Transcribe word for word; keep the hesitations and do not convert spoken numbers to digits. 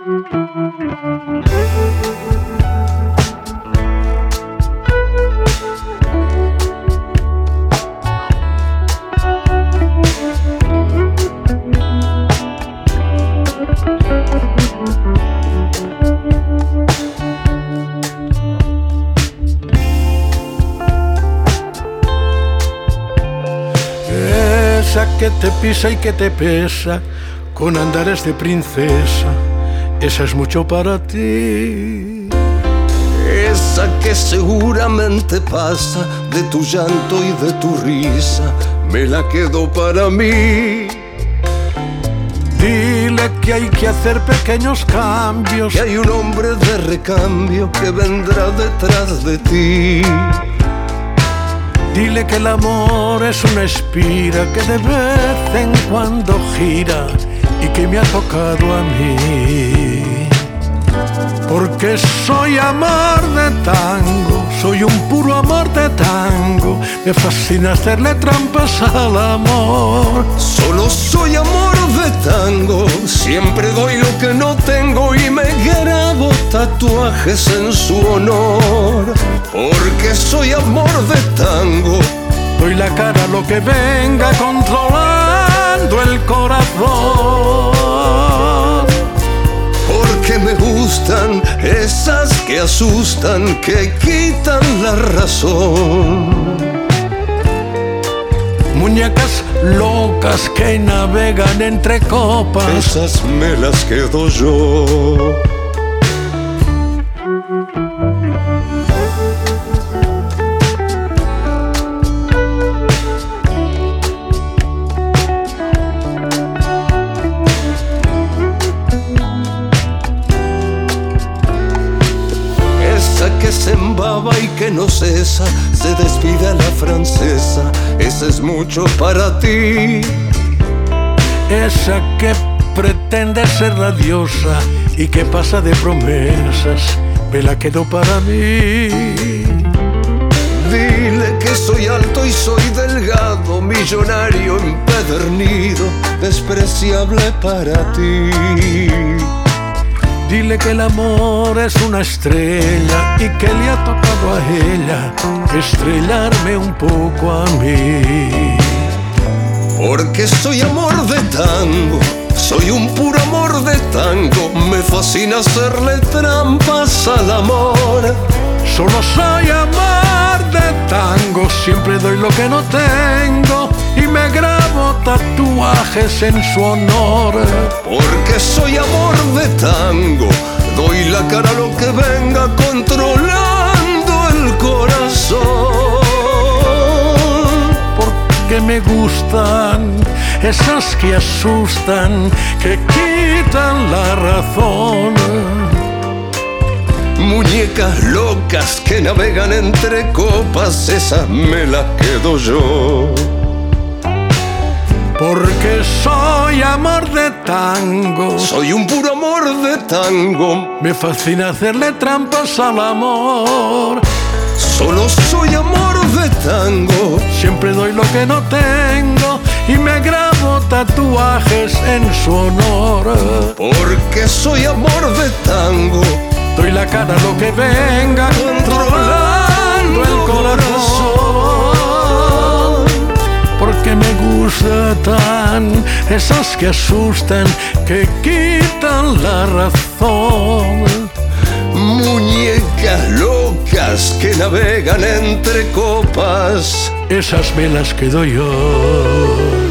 Esa que te pisa y que te pesa con andares de princesa, esa es mucho para ti. Esa que seguramente pasa de tu llanto y de tu risa, me la quedo para mí. Dile que hay que hacer pequeños cambios, que hay un hombre de recambio que vendrá detrás de ti. Dile que el amor es una espira que de vez en cuando gira y que me ha tocado a mí. Porque soy amor de tango, soy un puro amor de tango, me fascina hacerle trampas al amor. Solo soy amor de tango, siempre doy lo que no tengo y me grabo tatuajes en su honor. Porque soy amor de tango, doy la cara a lo que venga controlando el corazón. Porque me gustan esas que asustan, que quitan la razón. Muñecas locas que navegan entre copas, esas me las quedo yo. Que se embaba y que no cesa, se despide a la francesa, esa es mucho para ti. Esa que pretende ser la diosa y que pasa de promesas, me la quedo para mí. Dile que soy alto y soy delgado, millonario empedernido, despreciable para ti. Dile que el amor es una estrella y que le ha tocado a ella estrellarme un poco a mí. Porque soy amor de tango, soy un puro amor de tango, me fascina hacerle trampas al amor. Solo soy amor de tango, siempre doy lo que no tengo y me grabo tatuajes en su honor. Porque soy amor de tango, doy la cara a lo que venga controlando el corazón. Porque me gustan esas que asustan, que quitan la razón. Muñecas locas que navegan entre copas, esas me las quedo yo. Porque soy amor de tango, soy un puro amor de tango, me fascina hacerle trampas al amor. Solo soy amor de tango, siempre doy lo que no tengo y me grabo tatuajes en su honor. Porque soy amor de tango, doy la cara a lo que venga controlando el corazón. Porque me gusta tan esas que asustan, que quitan la razón. Muñecas locas que navegan entre copas, esas me las quedo yo.